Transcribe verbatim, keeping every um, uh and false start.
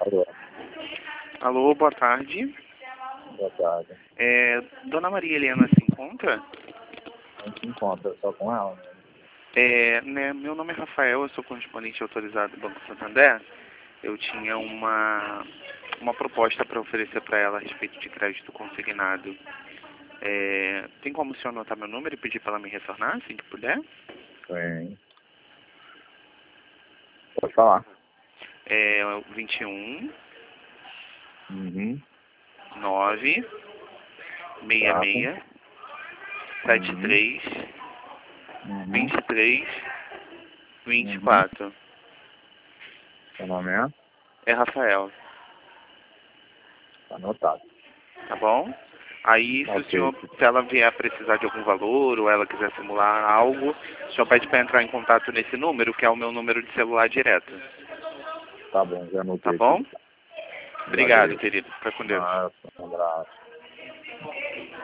Alô, Alô, boa tarde. boa tarde. É, Dona Maria Helena se encontra? A gente se encontra só com ela, né? É, né, meu nome é Rafael, eu sou correspondente autorizado do Banco Santander. Eu tinha uma, uma proposta para oferecer para ela a respeito de crédito consignado. É, tem como o senhor anotar meu número e pedir para ela me retornar, assim que puder? Sim. Pode falar. É vinte e um, Uhum. nove, seis Tá. seis, sete Uhum. três, Uhum. vinte e três, vinte e Uhum. quatro. Seu nome é? É Rafael, Tá anotado. tá bom? Aí, se o Ok. senhor, se ela vier precisar de algum valor ou ela quiser simular algo, o senhor pede para entrar em contato nesse número, que é o meu número de celular direto. Tá bom, já Tá anotei bom? aqui. Obrigado, Agradeço. querido. Fica com Deus. Mas, um abraço.